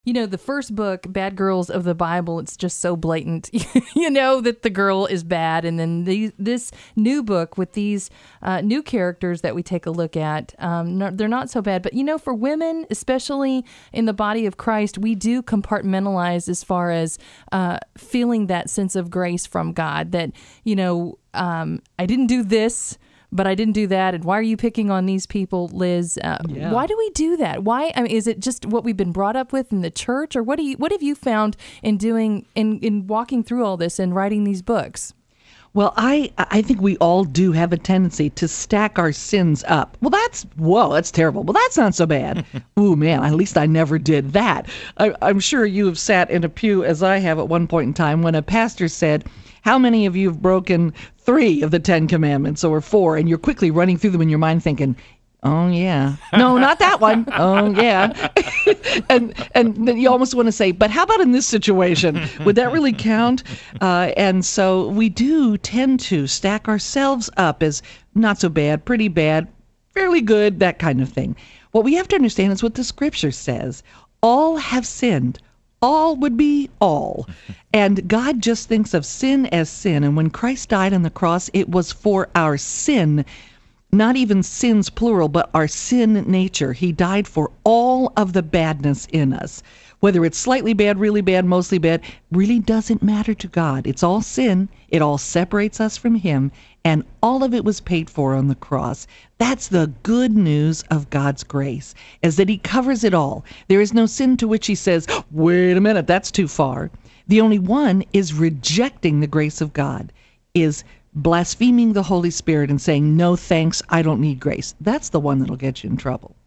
You know, the first book, Bad Girls of the Bible, it's just so blatant, that the girl is bad. And then this new book with these new characters that we take a look at, they're not so bad. But, for women, especially in the body of Christ, we do compartmentalize as far as feeling that sense of grace from God that, I didn't do this, but I didn't do that. And why are you picking on these people, Liz? Why do we do that? Why? I mean, is it just what we've been brought up with in the church, or what have you found in doing in walking through all this and writing these books? Well, I think we all do have a tendency to stack our sins up. Well, that's terrible. Well, that's not so bad. Ooh, man, at least I never did that. I'm sure you have sat in a pew, as I have at one point in time, when a pastor said, how many of you have broken 3 of the 10 commandments or 4? And you're quickly running through them in your mind thinking, oh, yeah. No, not that one. Oh, yeah. and then you almost want to say, but how about in this situation? Would that really count? And so we do tend to stack ourselves up as not so bad, pretty bad, fairly good, that kind of thing. What we have to understand is what the scripture says. All have sinned. All would be all. And God just thinks of sin as sin. And when Christ died on the cross, it was for our sin, not even sins plural, but our sin nature. He died for all of the badness in us. Whether it's slightly bad, really bad, mostly bad, really doesn't matter to God. It's all sin. It all separates us from Him. And all of it was paid for on the cross. That's the good news of God's grace, is that He covers it all. There is no sin to which He says, wait a minute, that's too far. The only one is rejecting the grace of God, is blaspheming the Holy Spirit and saying, no thanks, I don't need grace. That's the one that'll get you in trouble.